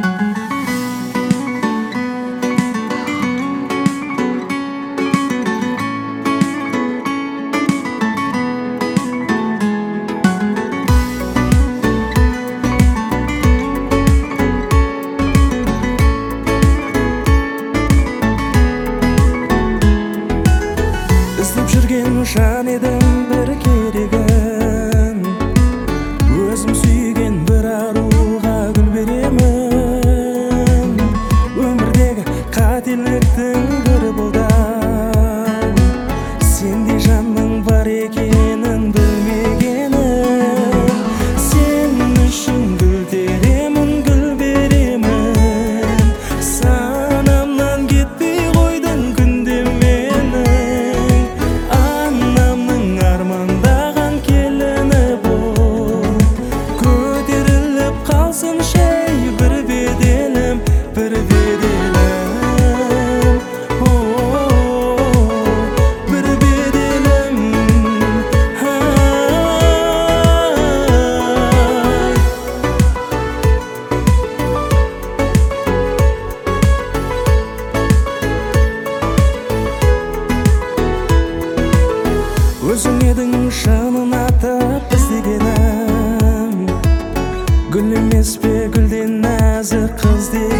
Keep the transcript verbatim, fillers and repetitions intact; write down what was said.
Жан едім бір керегін, өзім сүйген бір аруға гүл беремін. Өмірдегі қателіктің бірі болдым, сендей жанның бар екенін білмегенім. Сен үшін гүл теремін, гүл беремін, санамнан кетпей қойдың күнде мені. Армандаған келіні бол, көтеріліп қалсын шай бір беделім, бір беделім, бір беделім. Өзің едің шынын атып іздегенім, гүл емес пе гүлден нәзік қыз